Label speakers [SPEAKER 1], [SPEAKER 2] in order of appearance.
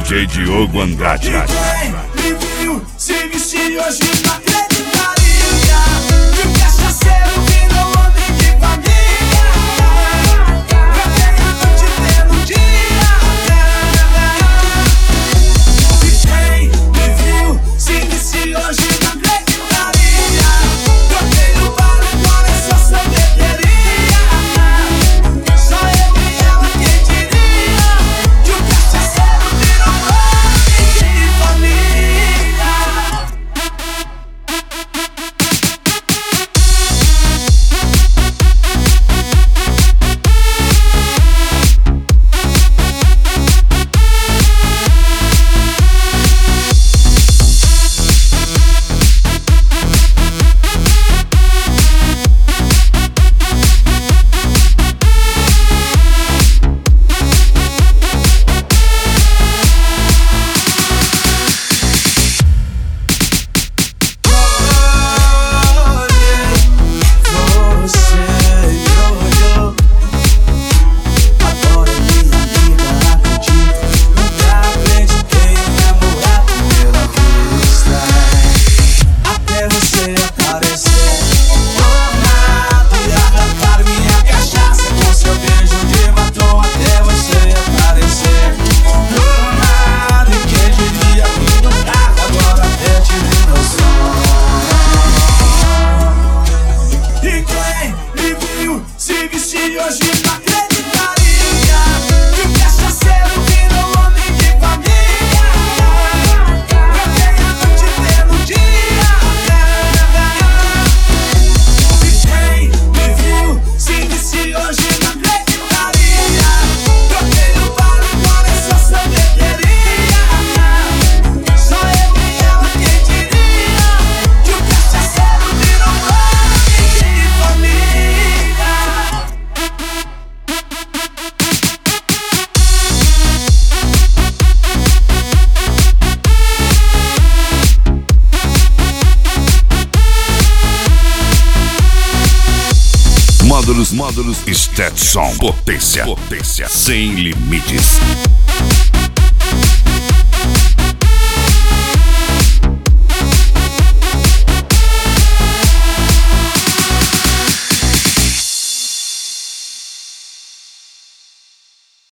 [SPEAKER 1] DJ Diogo Andrade.
[SPEAKER 2] Quem me viu se vestir hoje não acreditaria que o cachaceiro virou homem de família. Pra ter a noite tendo dia. Quem me viu se vestir hoje não acreditaria. Troquei no bar, agora é só sorveteria. Só eu e ela quem diria que o cachaceiro virou homem de família.
[SPEAKER 1] Módulos Stetson. Potência sem limites.